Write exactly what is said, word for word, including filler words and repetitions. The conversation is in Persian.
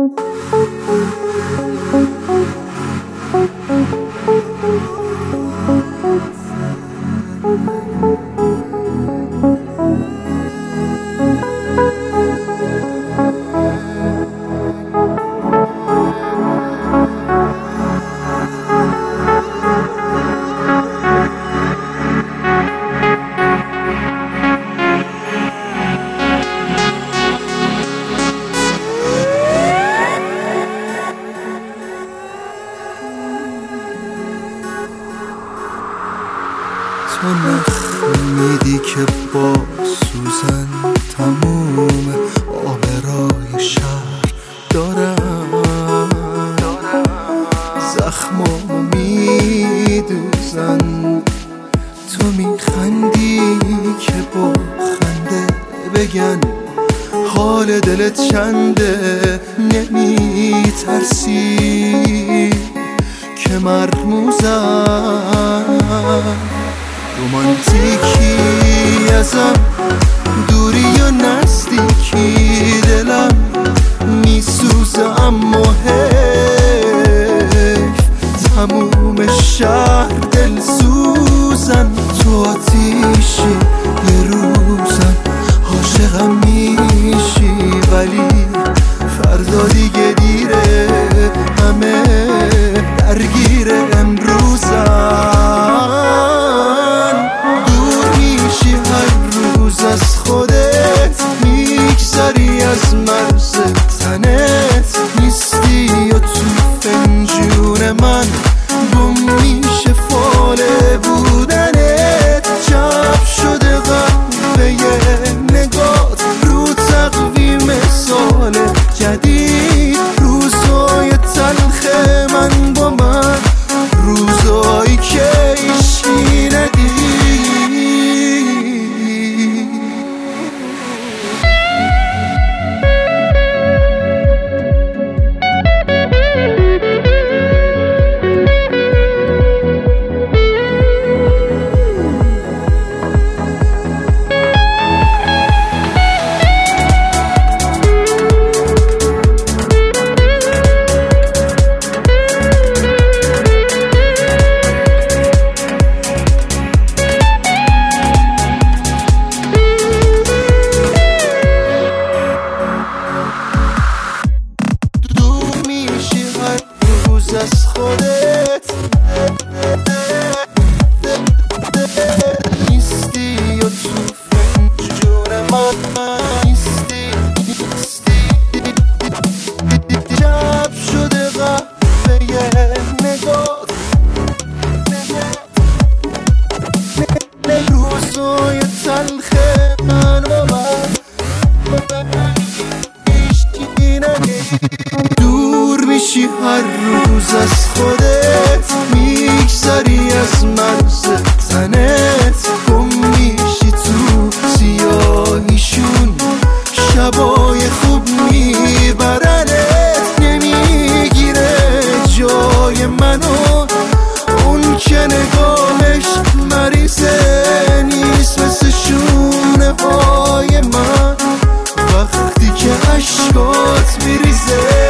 تو نفهمیدی که با سوزن تموم آبرای شهر دارم، زخمامو میدوزن. تو میخندی که با خنده بگن حال دلت چنده، نمیترسی که مرموزم. رومانتیکی ازم، دوری یا نزدیکی، دلم میسوزه اما حیف. تموم شهر دل سوزن، تو آتیشی یه روزم عاشقم میشی، ولی فردا دیگه دیره، همه درگیر امروزن. دور میشی هر روز از خودت، میگذری از مرز تنت، نیستی و تو فنجون من گم میشه فال بودنت. جب شده قهوه نگات رو تقویم سال جدید، روزای تلخ من با من، روزایی که عشقی ندید. از خودت نیستی و تو فنجون من نیستی، نیستی. جب شده قهوه نگات، روزای تلخ من و من عشقی ندید. دور میشی هر روز از خودت، میگذری از مرز تنت، گم میشی تو سیاهیشون، شبای خوب میبرنت، نمیگیره جای منو اون که نگاهش مریضه، نیست مثل شونه های من وقتی که عشقات میریزه.